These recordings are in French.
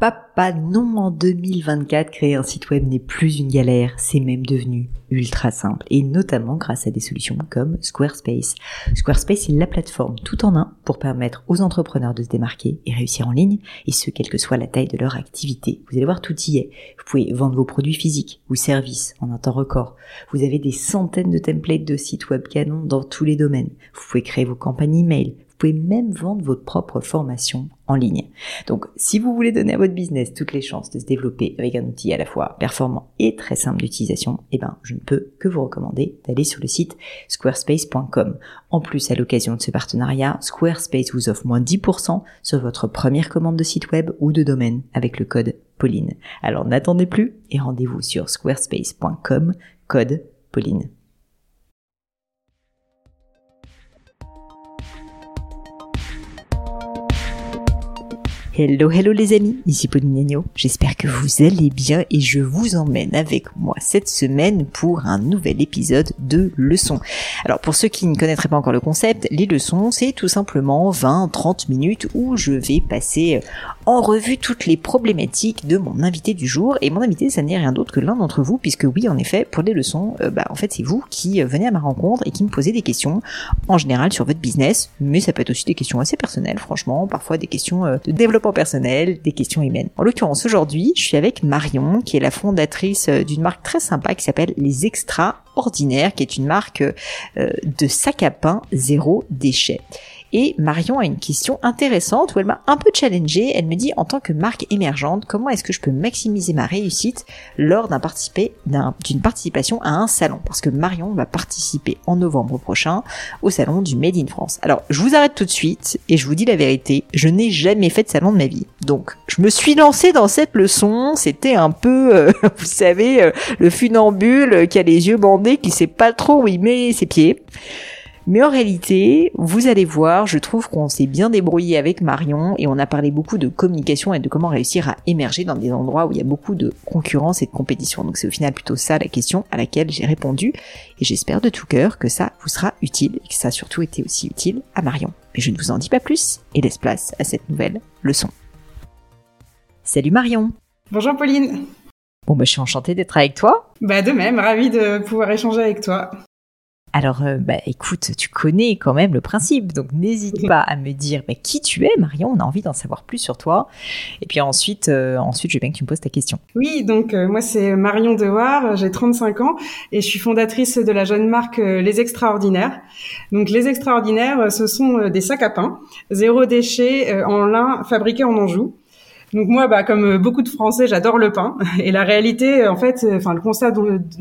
papa, non, en 2024, créer un site web n'est plus une galère, c'est même devenu ultra simple, et notamment grâce à des solutions comme Squarespace. Squarespace est la plateforme tout en un pour permettre aux entrepreneurs de se démarquer et réussir en ligne, et ce, quelle que soit la taille de leur activité. Vous allez voir, tout y est. Vous pouvez vendre vos produits physiques ou services en un temps record. Vous avez des centaines de templates de sites web canons dans tous les domaines. Vous pouvez créer vos campagnes email. Vous pouvez même vendre votre propre formation en ligne. Donc, si vous voulez donner à votre business toutes les chances de se développer avec un outil à la fois performant et très simple d'utilisation, je ne peux que vous recommander d'aller sur le site squarespace.com. En plus, à l'occasion de ce partenariat, Squarespace vous offre moins 10% sur votre première commande de site web ou de domaine avec le code Pauline. Alors, n'attendez plus et rendez-vous sur squarespace.com, code Pauline. Hello les amis, ici Pauline Agneau, j'espère que vous allez bien et je vous emmène avec moi cette semaine pour un nouvel épisode de leçons. Alors pour ceux qui ne connaîtraient pas encore le concept, les leçons c'est tout simplement 20-30 minutes où je vais passer en revue toutes les problématiques de mon invité du jour, et mon invité ça n'est rien d'autre que l'un d'entre vous, puisque oui en effet pour les leçons, en fait c'est vous qui venez à ma rencontre et qui me posez des questions en général sur votre business, mais ça peut être aussi des questions assez personnelles franchement, parfois des questions de développement personnel, des questions humaines. En l'occurrence, aujourd'hui, je suis avec Marion, qui est la fondatrice d'une marque très sympa qui s'appelle Les Extraordinaires, qui est une marque de sac à pain zéro déchet. Et Marion a une question intéressante où elle m'a un peu challengée. Elle me dit, en tant que marque émergente, comment est-ce que je peux maximiser ma réussite lors d'une participation à un salon? Parce que Marion va participer en novembre prochain au salon du Made in France. Alors, je vous arrête tout de suite et je vous dis la vérité, je n'ai jamais fait de salon de ma vie. Donc, je me suis lancée dans cette leçon. C'était un peu, vous savez, le funambule qui a les yeux bandés, qui sait pas trop où il met ses pieds. Mais en réalité, vous allez voir, je trouve qu'on s'est bien débrouillé avec Marion et on a parlé beaucoup de communication et de comment réussir à émerger dans des endroits où il y a beaucoup de concurrence et de compétition. Donc c'est au final plutôt ça la question à laquelle j'ai répondu et j'espère de tout cœur que ça vous sera utile et que ça a surtout été aussi utile à Marion. Mais je ne vous en dis pas plus et laisse place à cette nouvelle leçon. Salut Marion. Bonjour Pauline. Bon je suis enchantée d'être avec toi. De même, ravie de pouvoir échanger avec toi. Alors, écoute, tu connais quand même le principe, donc n'hésite pas à me dire qui tu es, Marion, on a envie d'en savoir plus sur toi. Et puis ensuite, je veux bien que tu me poses ta question. Oui, donc moi c'est Marion Dewar, j'ai 35 ans et je suis fondatrice de la jeune marque Les Extraordinaires. Donc Les Extraordinaires, ce sont des sacs à pain, zéro déchet en lin fabriqués en Anjou. Donc moi, comme beaucoup de Français, j'adore le pain. Et la réalité, en fait, le constat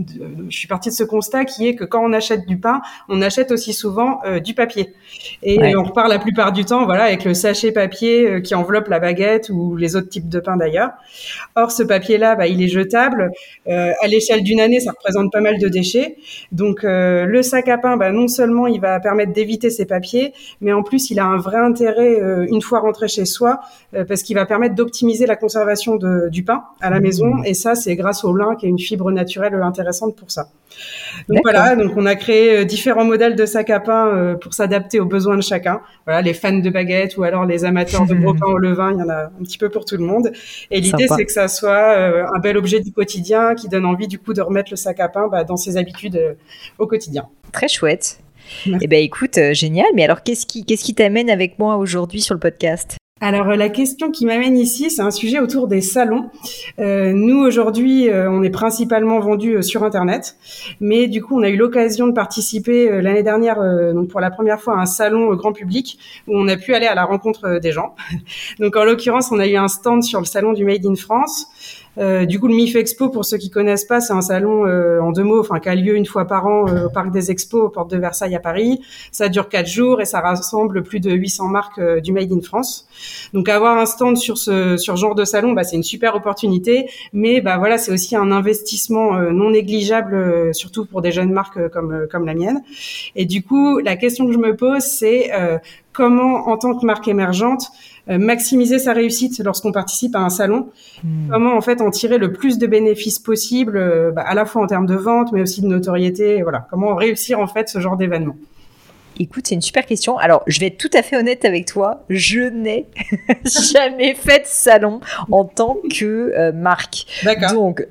je suis partie de ce constat qui est que quand on achète du pain, on achète aussi souvent du papier. Et ouais. On repart la plupart du temps, avec le sachet papier qui enveloppe la baguette ou les autres types de pain d'ailleurs. Or, ce papier-là, il est jetable. À l'échelle d'une année, ça représente pas mal de déchets. Donc, le sac à pain, non seulement il va permettre d'éviter ces papiers, mais en plus, il a un vrai intérêt une fois rentré chez soi, parce qu'il va permettre d'optimiser la conservation du pain à la maison, et ça c'est grâce au lin qui est une fibre naturelle intéressante pour ça. Donc voilà, donc on a créé différents modèles de sacs à pain pour s'adapter aux besoins de chacun. Voilà, les fans de baguettes ou alors les amateurs de gros pain au levain, il y en a un petit peu pour tout le monde. Et l'idée c'est que ça soit un bel objet du quotidien qui donne envie du coup de remettre le sac à pain dans ses habitudes au quotidien. Très chouette. Merci. Écoute, génial. Mais alors qu'est-ce qui t'amène avec moi aujourd'hui sur le podcast ? Alors la question qui m'amène ici, c'est un sujet autour des salons. Nous aujourd'hui, on est principalement vendus sur Internet, mais du coup on a eu l'occasion de participer l'année dernière, donc pour la première fois à un salon grand public où on a pu aller à la rencontre des gens. Donc en l'occurrence, on a eu un stand sur le salon du Made in France. Du coup, le MIF Expo, pour ceux qui connaissent pas, c'est un salon en 2 mots, qui a lieu une fois par an au Parc des Expos, aux Portes de Versailles à Paris. Ça dure 4 jours et ça rassemble plus de 800 marques du Made in France. Donc, avoir un stand sur ce genre de salon, c'est une super opportunité, mais c'est aussi un investissement non négligeable, surtout pour des jeunes marques comme la mienne. Et du coup, la question que je me pose, c'est comment, en tant que marque émergente, maximiser sa réussite lorsqu'on participe à un salon. Comment en fait en tirer le plus de bénéfices possible, à la fois en termes de vente, mais aussi de notoriété. Voilà, comment réussir en fait ce genre d'événement. Écoute, c'est une super question. Alors, je vais être tout à fait honnête avec toi. Je n'ai jamais fait de salon en tant que marque. D'accord. Donc,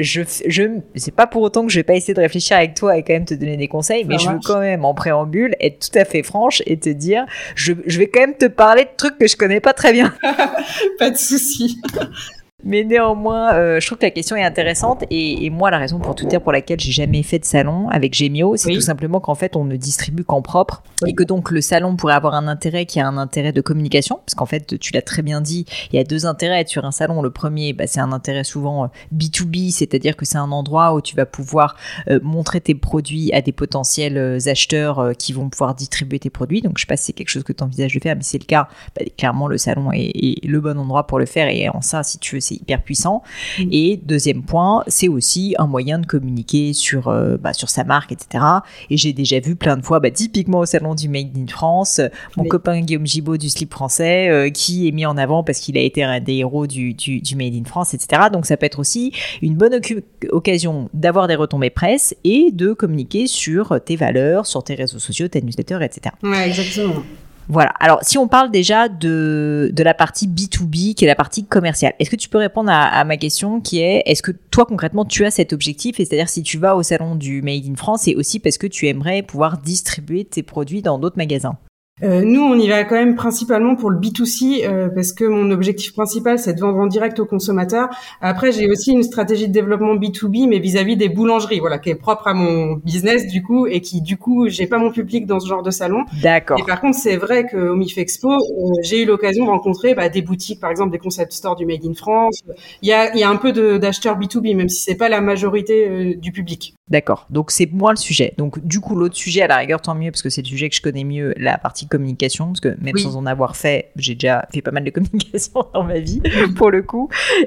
c'est pas pour autant que je vais pas essayer de réfléchir avec toi et quand même te donner des conseils, mais je veux quand même en préambule être tout à fait franche et te dire, je vais quand même te parler de trucs que je connais pas très bien. Pas de souci. Mais néanmoins, je trouve que la question est intéressante et moi, la raison pour tout dire pour laquelle j'ai jamais fait de salon avec Gemio, c'est tout simplement qu'en fait, on ne distribue qu'en propre et que donc le salon pourrait avoir un intérêt qui a un intérêt de communication, parce qu'en fait, tu l'as très bien dit, il y a 2 intérêts à être sur un salon. Le premier, c'est un intérêt souvent B2B, c'est-à-dire que c'est un endroit où tu vas pouvoir montrer tes produits à des potentiels acheteurs qui vont pouvoir distribuer tes produits. Donc, je sais pas si c'est quelque chose que tu envisages de faire, mais si c'est le cas, clairement, le salon est le bon endroit pour le faire et en ça, si tu veux, c'est hyper puissant. Et deuxième point, c'est aussi un moyen de communiquer sur sa marque, etc. Et j'ai déjà vu plein de fois, typiquement au salon du Made in France, mon copain Guillaume Gibaud du slip français qui est mis en avant parce qu'il a été un des héros du Made in France, etc. Donc ça peut être aussi une bonne occasion d'avoir des retombées presse et de communiquer sur tes valeurs, sur tes réseaux sociaux, tes newsletters, etc. Ouais, exactement. Voilà. Alors, si on parle déjà de la partie B2B, qui est la partie commerciale, est-ce que tu peux répondre à ma question qui est, est-ce que toi, concrètement, tu as cet objectif? Et c'est-à-dire, si tu vas au salon du Made in France, c'est aussi parce que tu aimerais pouvoir distribuer tes produits dans d'autres magasins? Nous, on y va quand même principalement pour le B2C parce que mon objectif principal, c'est de vendre en direct aux consommateurs. Après, j'ai aussi une stratégie de développement B2B, mais vis-à-vis des boulangeries, voilà, qui est propre à mon business du coup, et qui du coup, j'ai pas mon public dans ce genre de salon. D'accord. Et par contre, c'est vrai qu'au MIF Expo, j'ai eu l'occasion de rencontrer des boutiques, par exemple des concept stores du Made in France. Il y a un peu d'acheteurs B2B, même si c'est pas la majorité du public. D'accord. Donc, c'est moins le sujet. Donc, du coup, l'autre sujet, à la rigueur, tant mieux, parce que c'est le sujet que je connais mieux, la partie communication, parce que même sans en avoir fait, j'ai déjà fait pas mal de communication dans ma vie, pour le coup.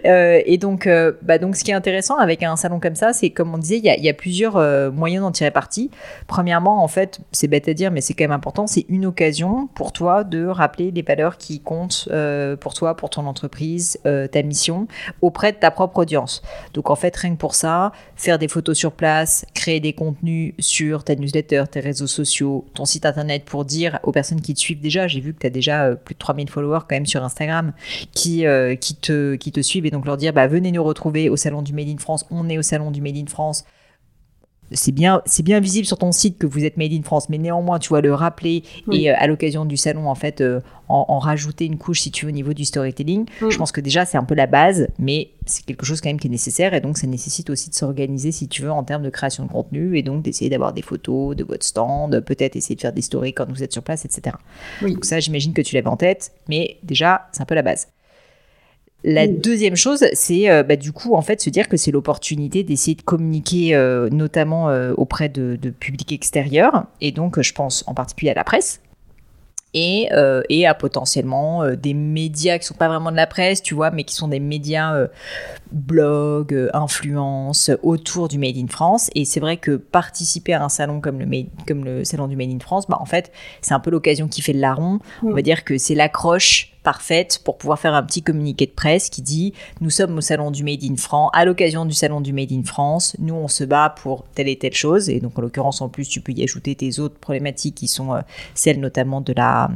Et donc, ce qui est intéressant avec un salon comme ça, c'est, comme on disait, il y a plusieurs moyens d'en tirer parti. Premièrement, en fait, c'est bête à dire, mais c'est quand même important, c'est une occasion pour toi de rappeler les valeurs qui comptent pour toi, pour ton entreprise, ta mission, auprès de ta propre audience. Donc, en fait, rien que pour ça, faire des photos sur place, créer des contenus sur ta newsletter, tes réseaux sociaux, ton site internet pour dire aux personnes qui te suivent déjà, j'ai vu que tu as déjà plus de 3000 followers quand même sur Instagram qui te suivent et donc leur dire venez nous retrouver au salon du Made in France, on est au salon du Made in France. C'est bien visible sur ton site que vous êtes Made in France, mais néanmoins, tu vois, le rappeler et à l'occasion du salon, en fait, en rajouter une couche, si tu veux, au niveau du storytelling. Je pense que déjà, c'est un peu la base, mais c'est quelque chose quand même qui est nécessaire et donc ça nécessite aussi de s'organiser, si tu veux, en termes de création de contenu et donc d'essayer d'avoir des photos de votre stand, peut-être essayer de faire des stories quand vous êtes sur place, etc. Donc ça, j'imagine que tu l'avais en tête, mais déjà, c'est un peu la base. La deuxième chose, c'est du coup, en fait, se dire que c'est l'opportunité d'essayer de communiquer notamment auprès de publics extérieurs. Et donc, je pense en particulier à la presse et à potentiellement des médias qui ne sont pas vraiment de la presse, tu vois, mais qui sont des médias blogs, influence autour du Made in France. Et c'est vrai que participer à un salon comme le salon du Made in France, en fait, c'est un peu l'occasion qui fait le larron. On va dire que c'est l'accroche parfaite pour pouvoir faire un petit communiqué de presse qui dit « Nous sommes au salon du Made in France, à l'occasion du salon du Made in France, nous on se bat pour telle et telle chose. » Et donc en l'occurrence, en plus, tu peux y ajouter tes autres problématiques qui sont celles notamment de la...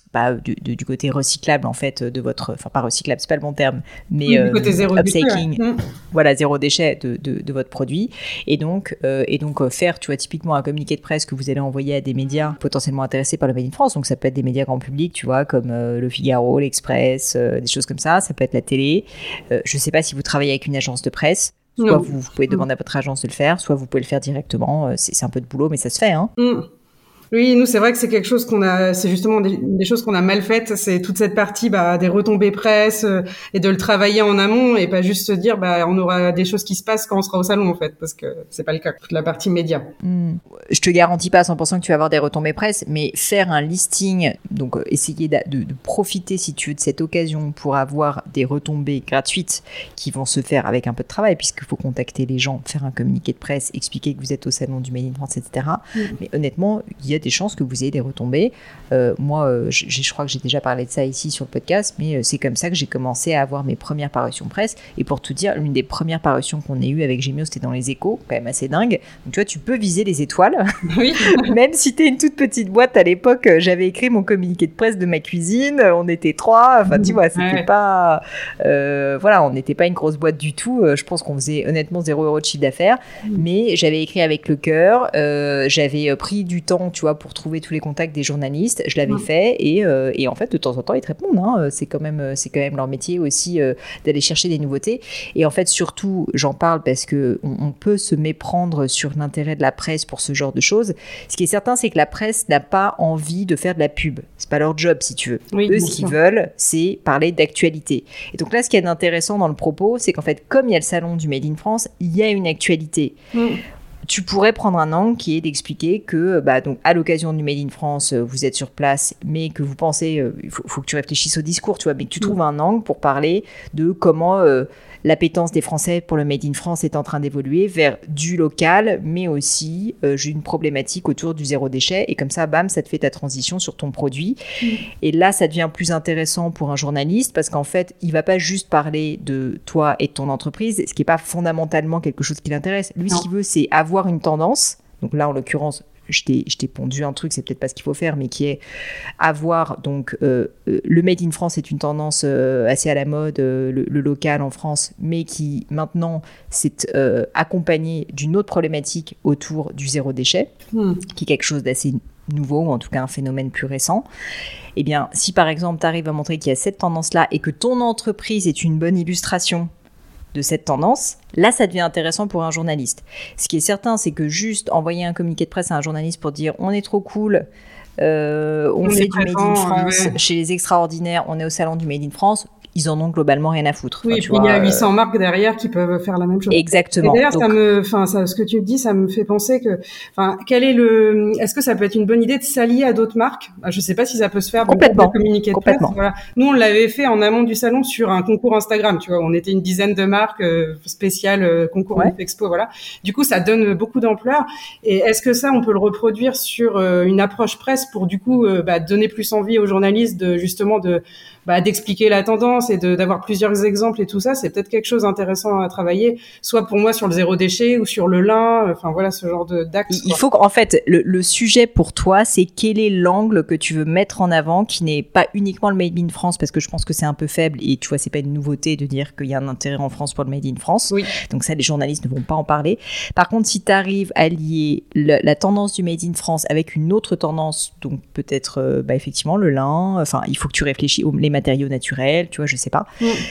du côté recyclable en fait de votre, enfin pas recyclable, c'est pas le bon terme, mais du côté zéro upcycling, déchet, voilà, zéro déchet de votre produit et donc faire, tu vois, typiquement un communiqué de presse que vous allez envoyer à des médias potentiellement intéressés par le Made in France, donc ça peut être des médias grand public, tu vois, comme Le Figaro, l'Express, des choses comme ça peut être la télé, je sais pas si vous travaillez avec une agence de presse. Soit vous pouvez demander à votre agence de le faire, soit vous pouvez le faire directement, c'est un peu de boulot mais ça se fait, hein. Oui, nous, c'est vrai que c'est quelque chose c'est justement des choses qu'on a mal faites. C'est toute cette partie, des retombées presse et de le travailler en amont et pas juste se dire, on aura des choses qui se passent quand on sera au salon, en fait, parce que c'est pas le cas. Toute la partie média. Je te garantis pas à 100% que tu vas avoir des retombées presse, mais faire un listing, donc essayer de profiter, si tu veux, de cette occasion pour avoir des retombées gratuites qui vont se faire avec un peu de travail, puisqu'il faut contacter les gens, faire un communiqué de presse, expliquer que vous êtes au salon du Made in France, etc. Mais honnêtement, il y a des chances que vous ayez des retombées. Moi, je crois que j'ai déjà parlé de ça ici sur le podcast, mais c'est comme ça que j'ai commencé à avoir mes premières parutions presse. Et pour tout dire, l'une des premières parutions qu'on ait eues avec Gémeo, c'était dans les Échos, quand même assez dingue. Donc tu vois, tu peux viser les étoiles. Oui. Même si t'es une toute petite boîte, à l'époque, j'avais écrit mon communiqué de presse de ma cuisine, on était 3, enfin tu vois, c'était pas... voilà, on n'était pas une grosse boîte du tout. Je pense qu'on faisait honnêtement 0 € de chiffre d'affaires, mais j'avais écrit avec le cœur, j'avais pris du temps, tu vois, pour trouver tous les contacts des journalistes, je l'avais fait, et en fait, de temps en temps, ils te répondent, hein. C'est quand même leur métier aussi d'aller chercher des nouveautés. Et en fait, surtout, j'en parle parce que on peut se méprendre sur l'intérêt de la presse pour ce genre de choses. Ce qui est certain, c'est que la presse n'a pas envie de faire de la pub. C'est pas leur job, si tu veux. Oui, eux, ce qu'ils veulent, c'est parler d'actualité. Et donc là, ce qui est intéressant dans le propos, c'est qu'en fait, comme il y a le salon du Made in France, il y a une actualité. Tu pourrais prendre un angle qui est d'expliquer que, donc, à l'occasion du Made in France, vous êtes sur place, mais que vous pensez, il faut que tu réfléchisses au discours, tu vois, mais que tu trouves un angle pour parler de comment l'appétence des Français pour le Made in France est en train d'évoluer vers du local, mais aussi une problématique autour du zéro déchet. Et comme ça, bam, ça te fait ta transition sur ton produit. Et là, ça devient plus intéressant pour un journaliste parce qu'en fait, il ne va pas juste parler de toi et de ton entreprise, ce qui n'est pas fondamentalement quelque chose qui l'intéresse. Lui, ce qu'il veut, c'est avoir une tendance. Donc là, en l'occurrence, je t'ai pondu un truc, c'est peut-être pas ce qu'il faut faire, mais qui est avoir, donc, le Made in France est une tendance assez à la mode, le local en France, mais qui maintenant s'est accompagné d'une autre problématique autour du zéro déchet, qui est quelque chose d'assez nouveau, ou en tout cas un phénomène plus récent. Eh bien, si par exemple, tu arrives à montrer qu'il y a cette tendance-là et que ton entreprise est une bonne illustration de cette tendance, là, ça devient intéressant pour un journaliste. Ce qui est certain, c'est que juste envoyer un communiqué de presse à un journaliste pour dire « on est trop cool, on fait du Made in France chez les extraordinaires, on est au salon du Made in France », ils en ont globalement rien à foutre. Oui, et puis il y a 800 marques derrière qui peuvent faire la même chose. Exactement. Et d'ailleurs, ce que tu dis, ça me fait penser que, est-ce que ça peut être une bonne idée de s'allier à d'autres marques? Je sais pas si ça peut se faire. Complètement. Communiquer de presse, voilà. Nous, on l'avait fait en amont du salon sur un concours Instagram, tu vois. On était une dizaine de marques spéciales concours Expo, voilà. Du coup, ça donne beaucoup d'ampleur. Et est-ce que ça, on peut le reproduire sur une approche presse pour du coup donner plus envie aux journalistes d'expliquer la tendance et d'avoir plusieurs exemples et tout ça, c'est peut-être quelque chose d'intéressant à travailler, soit pour moi sur le zéro déchet ou sur le lin, enfin voilà, ce genre d'axe. Il faut qu'en fait, le sujet pour toi, c'est quel est l'angle que tu veux mettre en avant, qui n'est pas uniquement le Made in France, parce que je pense que c'est un peu faible, et tu vois, c'est pas une nouveauté de dire qu'il y a un intérêt en France pour le Made in France. Oui. Donc ça, les journalistes ne vont pas en parler. Par contre, si tu arrives à lier la tendance du Made in France avec une autre tendance, donc peut-être effectivement le lin, enfin, il faut que tu réfléchis les matériaux naturels, tu vois, je sais pas.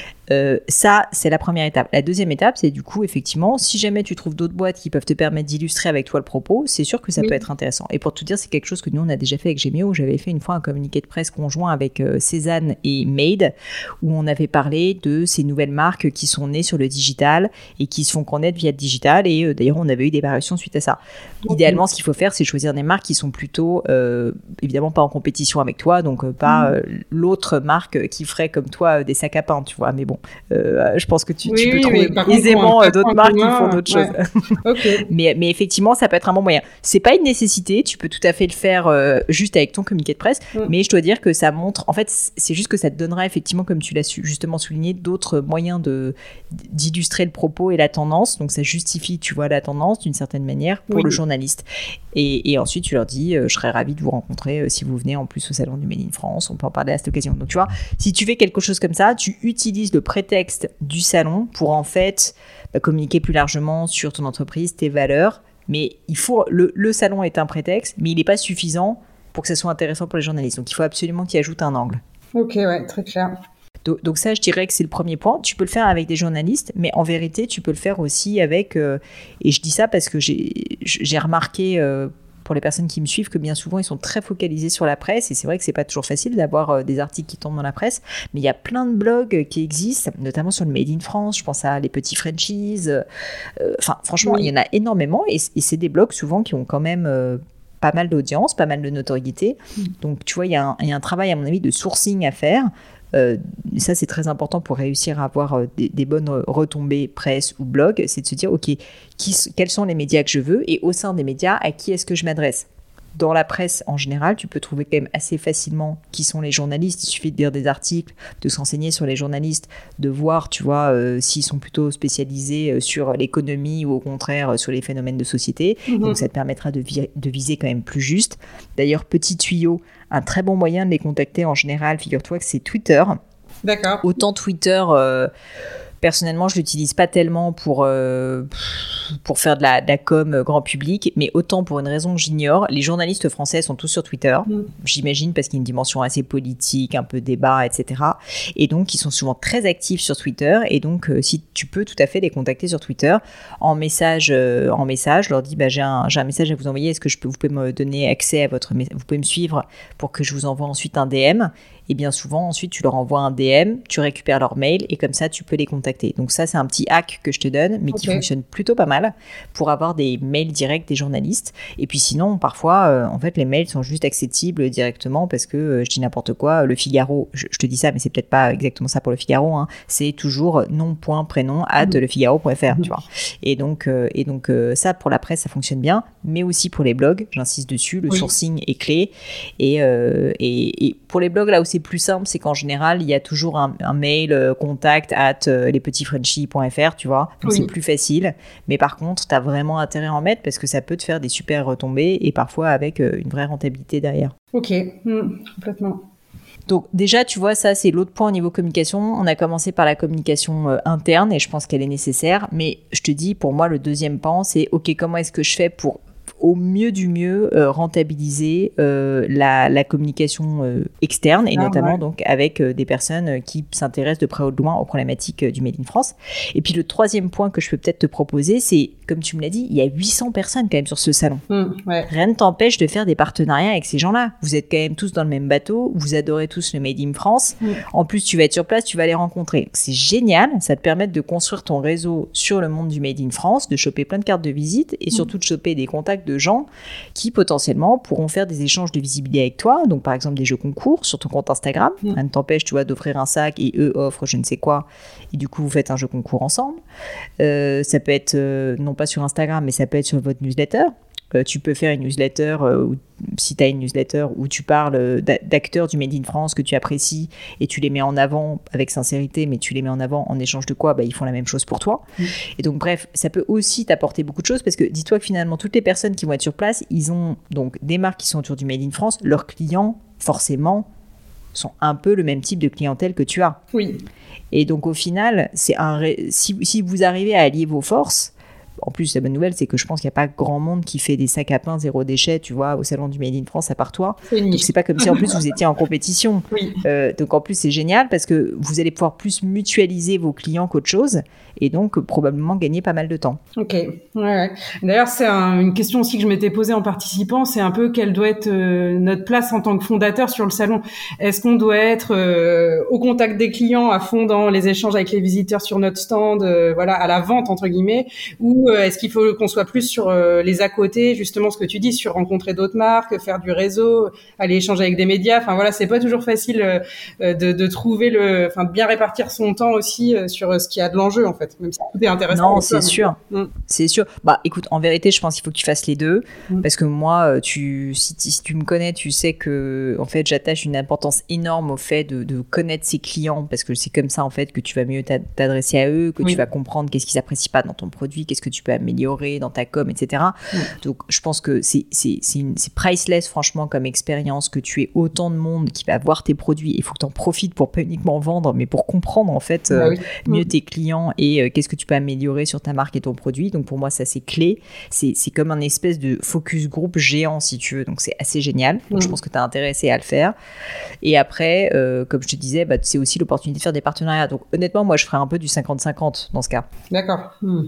Ça, c'est la première étape. La deuxième étape, c'est du coup, effectivement, si jamais tu trouves d'autres boîtes qui peuvent te permettre d'illustrer avec toi le propos, c'est sûr que ça peut être intéressant. Et pour te dire, c'est quelque chose que nous, on a déjà fait avec Gémeo. J'avais fait une fois un communiqué de presse conjoint avec Cézanne et Made, où on avait parlé de ces nouvelles marques qui sont nées sur le digital et qui se font connaître via le digital. Et d'ailleurs, on avait eu des parutions suite à ça. Idéalement, ce qu'il faut faire, c'est choisir des marques qui sont plutôt, évidemment, pas en compétition avec toi, donc pas l'autre marque qui ferait comme toi des sacs à pain, tu vois. Mais bon, je pense que tu peux trouver aisément d'autres marques qui font d'autres choses. Okay. mais effectivement, ça peut être un bon moyen. C'est pas une nécessité, tu peux tout à fait le faire juste avec ton communiqué de presse, mais je dois dire que ça montre, en fait, c'est juste que ça te donnera effectivement, comme tu l'as justement souligné, d'autres moyens d'illustrer le propos et la tendance. Donc ça justifie, tu vois, la tendance d'une certaine manière pour le journaliste. Et ensuite, tu leur dis, je serais ravie de vous rencontrer si vous venez en plus au salon du Made in France, on peut en parler à cette occasion. Donc tu vois, si tu fais quelque chose comme ça, tu utilises le prétexte du salon pour en fait communiquer plus largement sur ton entreprise, tes valeurs. Mais il faut, le salon est un prétexte, mais il n'est pas suffisant pour que ça soit intéressant pour les journalistes. Donc il faut absolument qu'il ajoute un angle. Ok, ouais, très clair. Donc ça, je dirais que c'est le premier point. Tu peux le faire avec des journalistes, mais en vérité, tu peux le faire aussi avec... et je dis ça parce que j'ai remarqué... pour les personnes qui me suivent, que bien souvent, ils sont très focalisés sur la presse, et c'est vrai que c'est pas toujours facile d'avoir des articles qui tombent dans la presse, mais il y a plein de blogs qui existent, notamment sur le Made in France, je pense à Les Petits Frenchies, franchement, il y en a énormément, et c'est des blogs souvent qui ont quand même... pas mal d'audience, pas mal de notoriété. Donc, tu vois, il y a un travail, à mon avis, de sourcing à faire. Ça, c'est très important pour réussir à avoir des bonnes retombées presse ou blog. C'est de se dire, OK, quels sont les médias que je veux, et au sein des médias, à qui est-ce que je m'adresse? dans la presse en général, tu peux trouver quand même assez facilement qui sont les journalistes. Il suffit de lire des articles, de s'enseigner sur les journalistes, de voir, tu vois, s'ils sont plutôt spécialisés sur l'économie ou au contraire sur les phénomènes de société. Donc ça te permettra de viser quand même plus juste. D'ailleurs, petit tuyau, un très bon moyen de les contacter en général, figure-toi que c'est Twitter. D'accord. Autant Twitter... personnellement, je l'utilise pas tellement pour faire de la com grand public, mais autant pour une raison que j'ignore. Les journalistes français sont tous sur Twitter, j'imagine, parce qu'il y a une dimension assez politique, un peu débat, etc. Et donc, ils sont souvent très actifs sur Twitter. Et donc, si tu peux tout à fait les contacter sur Twitter en message, je leur dis, j'ai un message à vous envoyer. Est-ce que vous pouvez me donner accès à vous pouvez me suivre pour que je vous envoie ensuite un DM. Et bien souvent, ensuite, tu leur envoies un DM, tu récupères leur mail et comme ça, tu peux les contacter. Donc ça, c'est un petit hack que je te donne, mais qui fonctionne plutôt pas mal pour avoir des mails directs des journalistes. Et puis sinon, parfois, en fait, les mails sont juste accessibles directement parce que, je dis n'importe quoi, le Figaro, je te dis ça, mais c'est peut-être pas exactement ça pour le Figaro, hein, c'est toujours nom.prénom @lefigaro.fr, tu vois. Et donc, ça, pour la presse, ça fonctionne bien, mais aussi pour les blogs, j'insiste dessus, le sourcing est clé. Et pour les blogs, là où c'est plus simple, c'est qu'en général, il y a toujours un mail contact @lespetitsfrenchies.fr, tu vois. Donc c'est plus facile. Mais par contre, tu as vraiment intérêt à en mettre parce que ça peut te faire des super retombées et parfois avec une vraie rentabilité derrière. Ok, complètement. Donc déjà, tu vois, ça, c'est l'autre point au niveau communication. On a commencé par la communication interne et je pense qu'elle est nécessaire. Mais je te dis, pour moi, le deuxième pan, c'est OK, comment est-ce que je fais pour au mieux du mieux rentabiliser la communication externe et notamment donc avec des personnes qui s'intéressent de près ou de loin aux problématiques du Made in France. Et puis le troisième point que je peux peut-être te proposer, c'est, comme tu me l'as dit, il y a 800 personnes quand même sur ce salon. Rien ne t'empêche de faire des partenariats avec ces gens-là. Vous êtes quand même tous dans le même bateau, vous adorez tous le Made in France. En plus, tu vas être sur place, tu vas les rencontrer. C'est génial, ça te permet de construire ton réseau sur le monde du Made in France, de choper plein de cartes de visite et surtout de choper des contacts de gens qui potentiellement pourront faire des échanges de visibilité avec toi, donc par exemple des jeux concours sur ton compte Instagram. Rien ne t'empêche, tu vois, d'offrir un sac et eux offrent je ne sais quoi et du coup vous faites un jeu concours ensemble. Ça peut être non pas sur Instagram mais ça peut être sur votre newsletter. Tu peux faire une newsletter, si tu as une newsletter où tu parles d'acteurs du Made in France que tu apprécies et tu les mets en avant avec sincérité, mais tu les mets en avant en échange de quoi ? Ils font la même chose pour toi. Et donc bref, ça peut aussi t'apporter beaucoup de choses parce que dis-toi que finalement, toutes les personnes qui vont être sur place, ils ont donc des marques qui sont autour du Made in France. Leurs clients, forcément, sont un peu le même type de clientèle que tu as. Oui. Et donc au final, si vous arrivez à allier vos forces, en plus, la bonne nouvelle, c'est que je pense qu'il n'y a pas grand monde qui fait des sacs à pain zéro déchet, tu vois, au salon du Made in France à part toi. Donc, c'est pas comme si en plus vous étiez en compétition. Donc, en plus, c'est génial parce que vous allez pouvoir plus mutualiser vos clients qu'autre chose et donc probablement gagner pas mal de temps. Ok. Ouais. D'ailleurs, c'est une question aussi que je m'étais posée en participant. C'est un peu quelle doit être notre place en tant que fondateur sur le salon. Est-ce qu'on doit être au contact des clients, à fond dans les échanges avec les visiteurs sur notre stand, à la vente entre guillemets, ou est-ce qu'il faut qu'on soit plus sur les à côté, justement ce que tu dis, sur rencontrer d'autres marques, faire du réseau, aller échanger avec des médias. Enfin voilà, c'est pas toujours facile de trouver de bien répartir son temps aussi sur ce qui a de l'enjeu en fait. Même si tout est intéressant. Non, c'est sûr. C'est sûr. Écoute, en vérité, je pense qu'il faut que tu fasses les deux. Parce que moi, si tu me connais, tu sais que en fait, j'attache une importance énorme au fait de connaître ses clients. Parce que c'est comme ça, en fait, que tu vas mieux t'adresser à eux, que tu vas comprendre qu'est-ce qu'ils apprécient pas dans ton produit, qu'est-ce que tu peux améliorer dans ta com, etc. Donc, je pense que c'est priceless, franchement, comme expérience, que tu aies autant de monde qui va voir tes produits. Il faut que tu en profites pour pas uniquement vendre, mais pour comprendre, en fait, mieux tes clients et qu'est-ce que tu peux améliorer sur ta marque et ton produit. Donc pour moi ça c'est clé, c'est comme un espèce de focus group géant si tu veux, donc c'est assez génial. Donc je pense que tu as intéressé à le faire. Et après comme je te disais, c'est aussi l'opportunité de faire des partenariats. Donc honnêtement moi je ferais un peu du 50-50 dans ce cas. D'accord.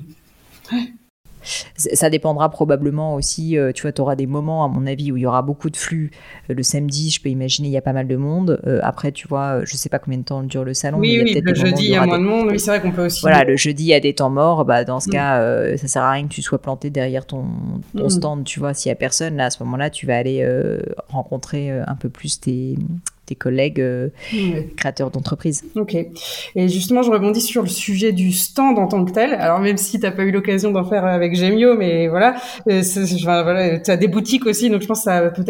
Ça dépendra probablement aussi, tu vois, tu auras des moments à mon avis où il y aura beaucoup de flux. Le samedi, je peux imaginer, il y a pas mal de monde. Après, tu vois, je sais pas combien de temps dure le salon. Oui, mais il y a peut-être le jeudi, il y a moins de monde. Oui, c'est vrai qu'on peut aussi... Voilà, le jeudi, il y a des temps morts. Dans ce cas, ça sert à rien que tu sois planté derrière ton stand, tu vois. S'il y a personne, là, à ce moment-là, tu vas aller rencontrer un peu plus tes tes collègues créateurs d'entreprises. Ok. Et justement, je rebondis sur le sujet du stand en tant que tel. Alors, même si t'as pas eu l'occasion d'en faire avec Gemio, mais voilà, voilà, t'as des boutiques aussi, donc je pense que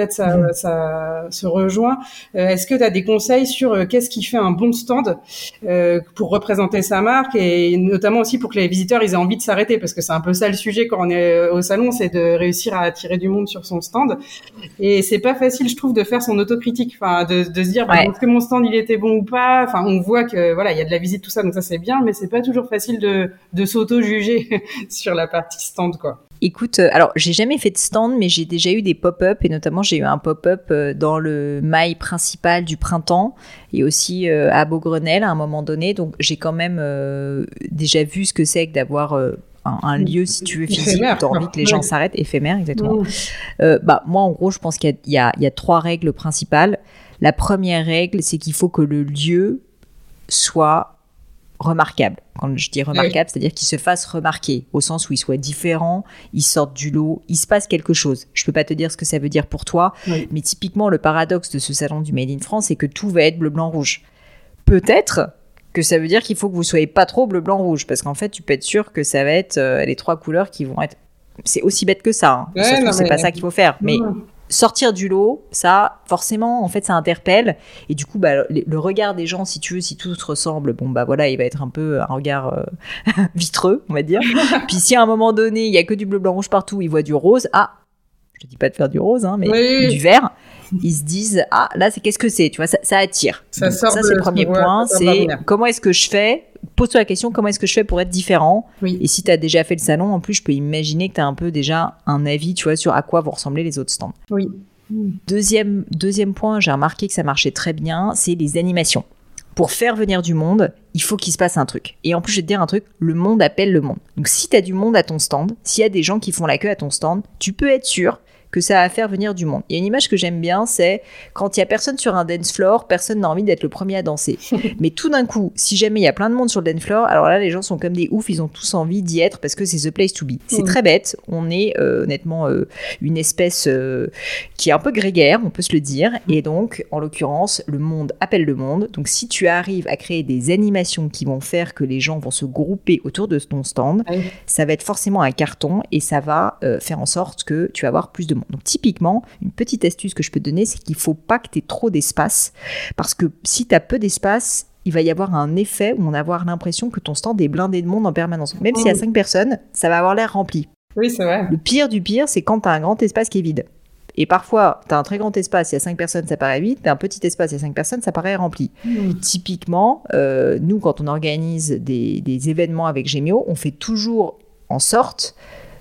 ça se rejoint. Est-ce que t'as des conseils sur qu'est-ce qui fait un bon stand pour représenter sa marque et notamment aussi pour que les visiteurs ils aient envie de s'arrêter, parce que c'est un peu ça le sujet quand on est au salon, c'est de réussir à attirer du monde sur son stand. Et c'est pas facile, je trouve, de faire son autocritique, enfin de se dire est-ce que mon stand il était bon ou pas. Enfin, on voit que voilà, il y a de la visite, tout ça, donc ça c'est bien, mais c'est pas toujours facile de s'auto-juger sur la partie stand, quoi. Écoute, alors j'ai jamais fait de stand, mais j'ai déjà eu des pop-up, et notamment j'ai eu un pop-up dans le mail principal du printemps et aussi à Beaugrenelle à un moment donné. Donc j'ai quand même déjà vu ce que c'est que d'avoir un lieu, si tu veux, physique, où tu as envie que les gens s'arrêtent, éphémère, exactement. Moi, en gros, je pense qu'il y a 3 règles principales. La première règle, c'est qu'il faut que le lieu soit remarquable. Quand je dis remarquable, c'est-à-dire qu'il se fasse remarquer, au sens où il soit différent, il sorte du lot, il se passe quelque chose. Je peux pas te dire ce que ça veut dire pour toi, mais typiquement, le paradoxe de ce salon du Made in France, c'est que tout va être bleu, blanc, rouge. Peut-être que ça veut dire qu'il faut que vous soyez pas trop bleu, blanc, rouge, parce qu'en fait, tu peux être sûr que ça va être les 3 couleurs qui vont être... C'est aussi bête que ça, hein. C'est pas ça qu'il faut faire, mais... Sortir du lot, ça, forcément, en fait, ça interpelle. Et du coup, le regard des gens, si tu veux, si tout se ressemble, il va être un peu un regard vitreux, on va dire. Puis si à un moment donné, il y a que du bleu, blanc, rouge partout, ils voient du rose, je te dis pas de faire du rose, hein, mais du vert, ils se disent, là, qu'est-ce que c'est, tu vois, ça attire. Ça, c'est le premier point, c'est comment est-ce que je fais. Pose-toi la question, comment est-ce que je fais pour être différent ? Et si tu as déjà fait le salon, en plus, je peux imaginer que tu as un peu déjà un avis, tu vois, sur à quoi vont ressembler les autres stands. Oui. Deuxième point, j'ai remarqué que ça marchait très bien, c'est les animations. Pour faire venir du monde, il faut qu'il se passe un truc. Et en plus, je vais te dire un truc, le monde appelle le monde. Donc, si tu as du monde à ton stand, s'il y a des gens qui font la queue à ton stand, tu peux être sûr que ça va faire venir du monde. Il y a une image que j'aime bien, c'est quand il y a personne sur un dance floor, personne n'a envie d'être le premier à danser. Mais tout d'un coup, si jamais il y a plein de monde sur le dance floor, alors là, les gens sont comme des oufs, ils ont tous envie d'y être parce que c'est the place to be. C'est très bête. On est honnêtement une espèce qui est un peu grégaire, on peut se le dire. Et donc, en l'occurrence, le monde appelle le monde. Donc, si tu arrives à créer des animations qui vont faire que les gens vont se grouper autour de ton stand, ça va être forcément un carton et ça va faire en sorte que tu vas avoir plus de monde. Donc typiquement, une petite astuce que je peux te donner, c'est qu'il ne faut pas que tu aies trop d'espace, parce que si tu as peu d'espace, il va y avoir un effet où on va avoir l'impression que ton stand est blindé de monde en permanence. Même s'il y a 5 personnes, ça va avoir l'air rempli. Oui, c'est vrai. Le pire du pire, c'est quand tu as un grand espace qui est vide. Et parfois, tu as un très grand espace, il y a 5 personnes, ça paraît vide. Tu as un petit espace, il y a 5 personnes, ça paraît rempli. Typiquement, nous, quand on organise des événements avec Gemio, on fait toujours en sorte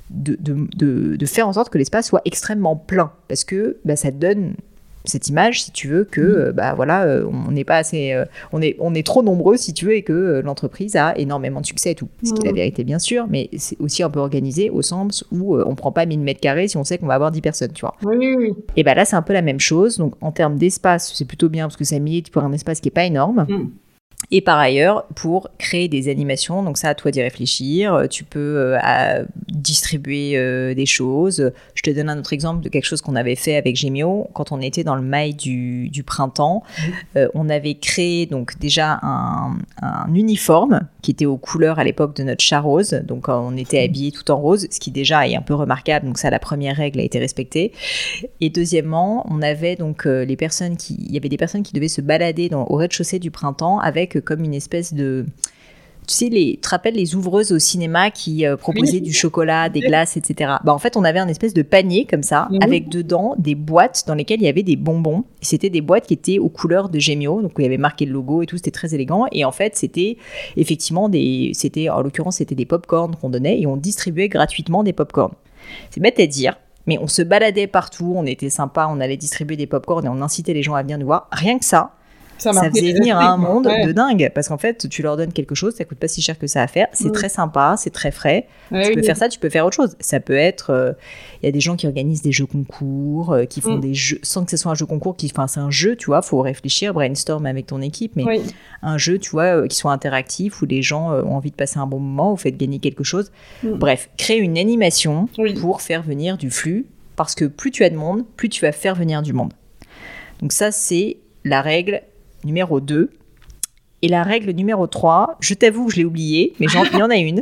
de faire en sorte que l'espace soit extrêmement plein, parce que ça te donne cette image, si tu veux, que on n'est pas assez, on est trop nombreux, si tu veux, et que l'entreprise a énormément de succès et tout. Ce qui est la vérité, bien sûr, mais c'est aussi un peu organisé au sens où on prend pas 1000 mètres carrés si on sait qu'on va avoir 10 personnes, tu vois. Oui. Et là, c'est un peu la même chose. Donc, en termes d'espace, c'est plutôt bien parce que ça milite pour un espace qui est pas énorme. Et par ailleurs, pour créer des animations, donc ça, à toi d'y réfléchir, tu peux distribuer des choses. Je te donne un autre exemple de quelque chose qu'on avait fait avec Gemio. Quand on était dans le mail du printemps, on avait créé donc déjà un uniforme qui était aux couleurs à l'époque de notre chat rose. Donc on était habillés tout en rose, ce qui déjà est un peu remarquable. Donc ça, la première règle a été respectée. Et deuxièmement, on avait donc il y avait des personnes qui devaient se balader au rez-de-chaussée du printemps avec comme une espèce de... Tu sais, tu te rappelles les ouvreuses au cinéma qui proposaient du chocolat, des glaces, etc. En fait, on avait un espèce de panier comme ça, avec dedans des boîtes dans lesquelles il y avait des bonbons. Et c'était des boîtes qui étaient aux couleurs de Gemio, donc où il y avait marqué le logo et tout, c'était très élégant. Et en fait, c'était effectivement en l'occurrence, c'était des pop-corn qu'on donnait et on distribuait gratuitement des pop-corn. C'est bête à dire, mais on se baladait partout, on était sympa, on allait distribuer des pop-corn et on incitait les gens à venir nous voir. Rien que ça faisait venir un monde de dingue, parce qu'en fait tu leur donnes quelque chose, ça coûte pas si cher que ça à faire, c'est très sympa, c'est très frais, tu peux faire ça, tu peux faire autre chose, ça peut être il y a des gens qui organisent des jeux concours, qui font des jeux sans que ce soit un jeu concours, c'est un jeu, tu vois, faut réfléchir, brainstorm avec ton équipe, mais un jeu, tu vois, qui soit interactif, où les gens ont envie de passer un bon moment, ou fait de gagner quelque chose. Bref, créer une animation pour faire venir du flux, parce que plus tu as de monde, plus tu vas faire venir du monde. Donc ça, c'est la règle numéro 2. Et la règle numéro 3, je t'avoue que je l'ai oubliée, mais il y en a une.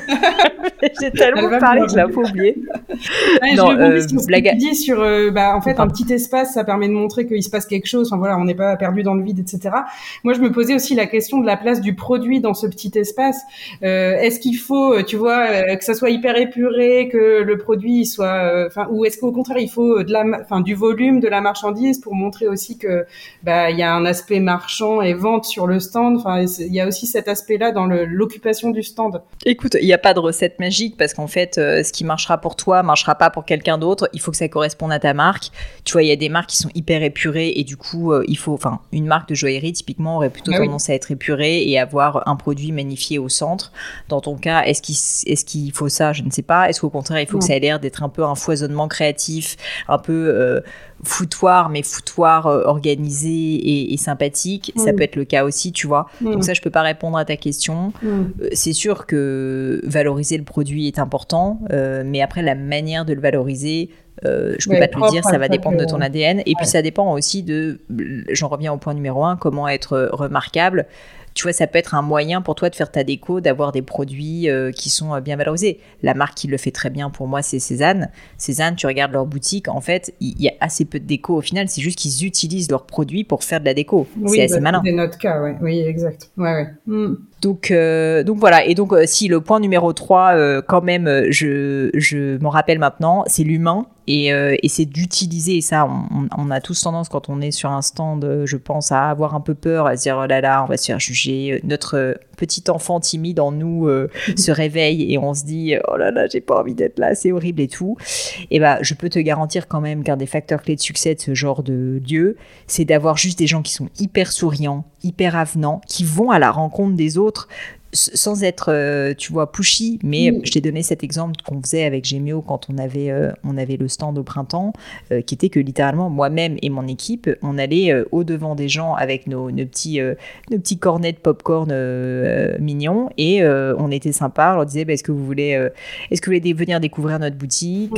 J'ai tellement parlé que je l'ai un peu oubliée. Ouais, non, je sur ce que tu dis sur, en fait, un petit espace, ça permet de montrer qu'il se passe quelque chose. Enfin voilà, on n'est pas perdu dans le vide, etc. Moi, je me posais aussi la question de la place du produit dans ce petit espace. Est-ce qu'il faut, tu vois, que ça soit hyper épuré, que le produit soit, ou est-ce qu'au contraire, il faut du volume de la marchandise pour montrer aussi que, il y a un aspect marchand et vente sur le stand. Enfin, il y a aussi cet aspect-là dans l'occupation du stand. Écoute, il n'y a pas de recette magique parce qu'en fait, ce qui marchera pour toi marchera pas pour quelqu'un d'autre. Il faut que ça corresponde à ta marque. Tu vois, il y a des marques qui sont hyper épurées et du coup, une marque de joaillerie typiquement aurait plutôt tendance à être épurée et avoir un produit magnifié au centre. Dans ton cas, est-ce qu'il faut ça? Je ne sais pas. Est-ce qu'au contraire, il faut que ça ait l'air d'être un peu un foisonnement créatif, un peu foutoir, mais foutoir organisé et sympathique? Ça peut être le cas aussi, tu vois. Donc ça, je peux pas répondre à ta question. C'est sûr que valoriser le produit est important, mais après, la manière de le valoriser, je peux pas te le dire, ça va dépendre de ton ADN. Et puis, ça dépend aussi j'en reviens au point numéro 1, comment être remarquable. Tu vois, ça peut être un moyen pour toi de faire ta déco, d'avoir des produits qui sont bien valorisés. La marque qui le fait très bien pour moi, c'est Cézanne. Cézanne, tu regardes leur boutique, en fait, il y a assez peu de déco au final. C'est juste qu'ils utilisent leurs produits pour faire de la déco. Oui, c'est assez malin. C'est notre cas, ouais. Oui, exact. Ouais. Donc voilà. Et donc, si le point numéro 3, quand même, je m'en rappelle maintenant, c'est l'humain. Et c'est d'utiliser, et ça, on a tous tendance quand on est sur un stand, je pense, à avoir un peu peur, à se dire, oh là là, on va se faire juger. Notre petit enfant timide en nous se réveille et on se dit, oh là là, j'ai pas envie d'être là, c'est horrible et tout. Et je peux te garantir quand même qu'un des facteurs clés de succès de ce genre de lieu, c'est d'avoir juste des gens qui sont hyper souriants, hyper avenants, qui vont à la rencontre des autres, sans être, tu vois, pushy, mais je t'ai donné cet exemple qu'on faisait avec Gémeo quand on avait le stand au printemps, qui était que littéralement, moi-même et mon équipe, on allait au-devant des gens avec nos petits cornets de popcorn mignons, et on était sympa, on leur disait, est-ce que vous voulez venir découvrir notre boutique,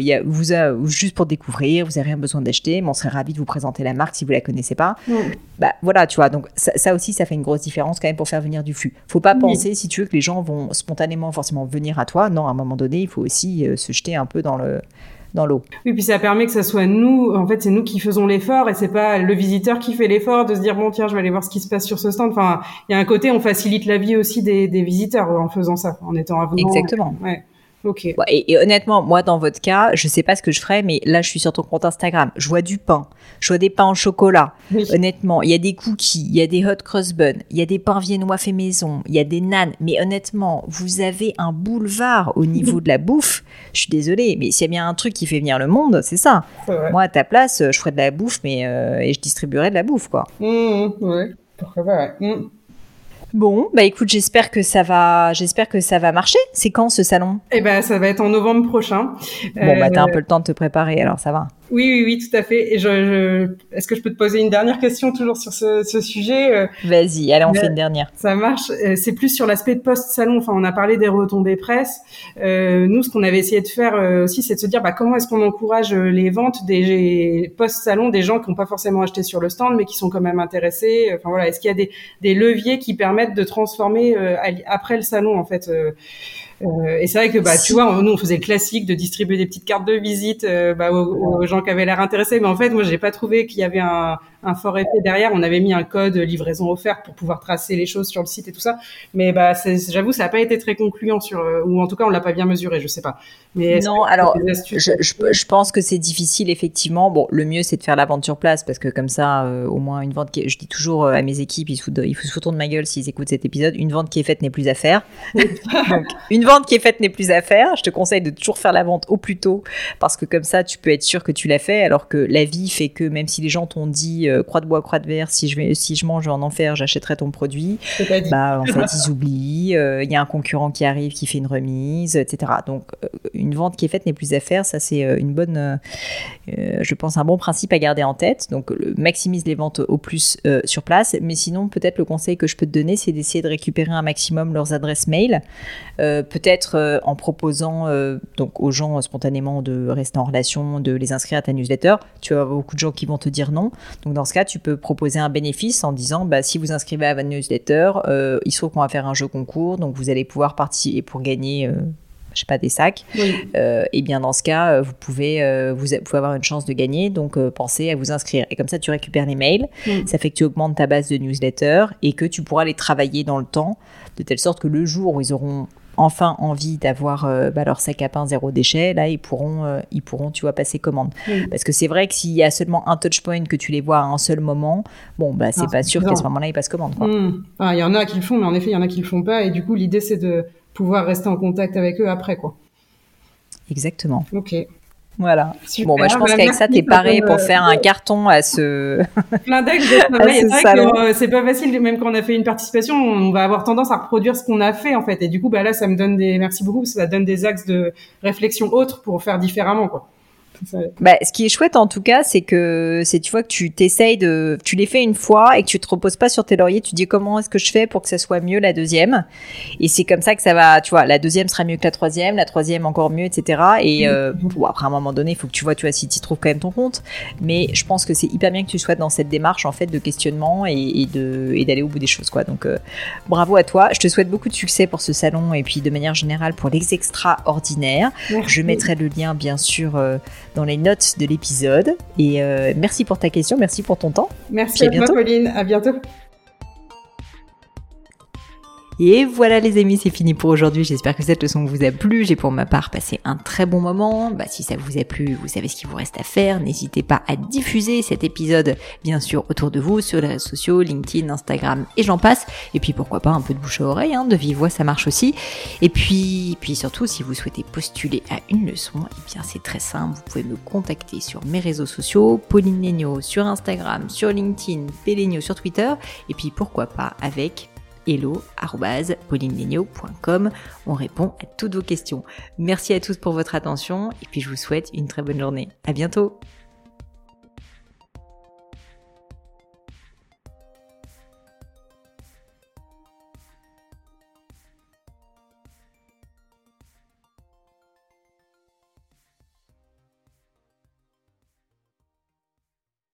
juste pour découvrir, vous n'avez rien besoin d'acheter, mais on serait ravis de vous présenter la marque si vous ne la connaissez pas. Voilà, tu vois, donc ça aussi, ça fait une grosse différence quand même pour faire venir du flux. Faut pas penser, si tu veux, que les gens vont spontanément forcément venir à toi. Non, à un moment donné, il faut aussi se jeter un peu dans l'eau. Oui, puis ça permet que ça soit nous, en fait, c'est nous qui faisons l'effort et c'est pas le visiteur qui fait l'effort de se dire, bon, tiens, je vais aller voir ce qui se passe sur ce stand. Enfin, il y a un côté, on facilite la vie aussi des visiteurs en faisant ça, en étant avenant. Exactement. Ouais. Okay. Et honnêtement, moi, dans votre cas, je sais pas ce que je ferais, mais là, je suis sur ton compte Instagram. Je vois du pain. Je vois des pains au chocolat. Oui. Honnêtement, il y a des cookies, il y a des hot cross buns, il y a des pains viennois faits maison, il y a des nanes. Mais honnêtement, vous avez un boulevard au niveau de la bouffe. Je suis désolée, mais s'il y a bien un truc qui fait venir le monde, c'est ça. Moi, à ta place, je ferais de la bouffe, mais et je distribuerais de la bouffe, quoi. Ouais. Pourquoi pas, ouais. Bon, écoute, j'espère que ça va marcher. C'est quand ce salon? Ça va être en novembre prochain. Bon, t'as un peu le temps de te préparer, alors ça va. Oui, tout à fait. Et est-ce que je peux te poser une dernière question toujours sur ce sujet? Vas-y, allez, on fait une dernière. Ça marche. C'est plus sur l'aspect post-salon. Enfin, on a parlé des retombées presse. Nous, ce qu'on avait essayé de faire aussi, c'est de se dire, comment est-ce qu'on encourage les ventes des post-salon, des gens qui n'ont pas forcément acheté sur le stand, mais qui sont quand même intéressés. Enfin voilà, est-ce qu'il y a des leviers qui permettent de transformer après le salon, en fait? Et c'est vrai que tu vois, nous on faisait le classique de distribuer des petites cartes de visite aux gens qui avaient l'air intéressés, mais en fait moi j'ai pas trouvé qu'il y avait un fort effet derrière. On avait mis un code livraison offerte pour pouvoir tracer les choses sur le site et tout ça, mais j'avoue ça a pas été très concluant ou en tout cas on l'a pas bien mesuré, je sais pas. Mais non, alors je pense que c'est difficile effectivement. Bon, le mieux c'est de faire la vente sur place parce que comme ça au moins une vente je dis toujours à mes équipes, ils se foutent de ma gueule s'ils écoutent cet épisode, une vente qui est faite n'est plus à faire. Donc une vente qui est faite n'est plus à faire. Je te conseille de toujours faire la vente au plus tôt parce que comme ça tu peux être sûr que tu l'as fait, alors que la vie fait que même si les gens t'ont dit croix de bois, croix de verre, si je mange en enfer, j'achèterai ton produit, en fait ils oublient, il y a un concurrent qui arrive qui fait une remise, etc. Donc une vente qui est faite n'est plus à faire. Ça c'est une bonne je pense un bon principe à garder en tête. Donc maximise les ventes au plus sur place, mais sinon peut-être le conseil que je peux te donner c'est d'essayer de récupérer un maximum leurs adresses mail, peut-être peut-être en proposant donc aux gens spontanément de rester en relation, de les inscrire à ta newsletter. Tu vas avoir beaucoup de gens qui vont te dire non. Donc dans ce cas, tu peux proposer un bénéfice en disant si vous inscrivez à votre newsletter, il se trouve qu'on va faire un jeu concours, donc vous allez pouvoir participer pour gagner des sacs. Oui. Et bien dans ce cas, vous pouvez avoir une chance de gagner, donc pensez à vous inscrire. Et comme ça, tu récupères les mails, ça fait que tu augmentes ta base de newsletter et que tu pourras les travailler dans le temps, de telle sorte que le jour où ils auront enfin envie d'avoir leur sac à pain zéro déchet, là ils pourront tu vois, passer commande. Parce que c'est vrai que s'il y a seulement un touchpoint, que tu les vois à un seul moment, c'est pas sûr qu'à ce moment-là ils passent commande, quoi. Il y en a qui le font, mais en effet il y en a qui le font pas, et du coup l'idée c'est de pouvoir rester en contact avec eux après, quoi. Exactement. Ok. Voilà. Super. Je pense qu'avec ça, t'es paré pour faire un carton à ce... Plein d'actes de travail. C'est vrai que c'est pas facile, même quand on a fait une participation, on va avoir tendance à reproduire ce qu'on a fait, en fait. Et du coup, là, ça me donne merci beaucoup, parce que ça donne des axes de réflexion autres pour faire différemment, quoi. Ce qui est chouette en tout cas, c'est que tu vois que tu les fais une fois et que tu te reposes pas sur tes lauriers, tu dis comment est-ce que je fais pour que ça soit mieux la deuxième, et c'est comme ça que ça va, tu vois, la deuxième sera mieux que la troisième encore mieux, etc. Et après à un moment donné, il faut que tu vois si tu trouves quand même ton compte, mais je pense que c'est hyper bien que tu sois dans cette démarche en fait de questionnement et d'aller au bout des choses, quoi. Donc bravo à toi, je te souhaite beaucoup de succès pour ce salon et puis de manière générale pour les extraordinaires. Merci. Je mettrai le lien bien sûr dans les notes de l'épisode. Et merci pour ta question, merci pour ton temps. Merci à toi, Pauline. À bientôt. Et voilà les amis, c'est fini pour aujourd'hui. J'espère que cette leçon vous a plu. J'ai pour ma part passé un très bon moment. Si ça vous a plu, vous savez ce qu'il vous reste à faire. N'hésitez pas à diffuser cet épisode, bien sûr, autour de vous, sur les réseaux sociaux, LinkedIn, Instagram et j'en passe. Et puis pourquoi pas un peu de bouche à oreille, de vive voix, ça marche aussi. Et puis surtout, si vous souhaitez postuler à une leçon, c'est très simple. Vous pouvez me contacter sur mes réseaux sociaux, Pauline Legnaud sur Instagram, sur LinkedIn, Pélegnaud sur Twitter. Et puis pourquoi pas avec hello@paulinelegnaud.com. On répond à toutes vos questions. Merci à tous pour votre attention et puis je vous souhaite une très bonne journée. À bientôt.